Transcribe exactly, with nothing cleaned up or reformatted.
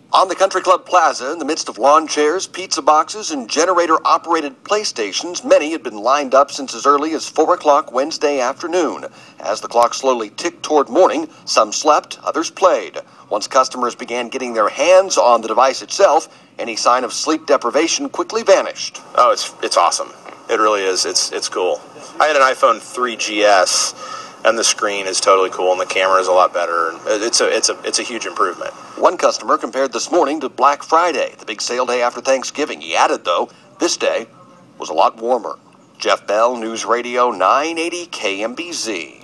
On the Country Club Plaza, in the midst of lawn chairs, pizza boxes, and generator-operated PlayStations, many had been lined up since as early as four o'clock Wednesday afternoon. As the clock slowly ticked toward morning, some slept, others played. Once customers began getting their hands on the device itself, any sign of sleep deprivation quickly vanished. Oh, it's it's awesome. It really is. It's it's cool. I had an iPhone three G S, and the screen is totally cool, and the camera is a lot better. It's a it's a it's a huge improvement. One customer compared this morning to Black Friday, the big sale day after Thanksgiving. He added, though, this day was a lot warmer. Jeff Bell, News Radio nine eighty K M B Z.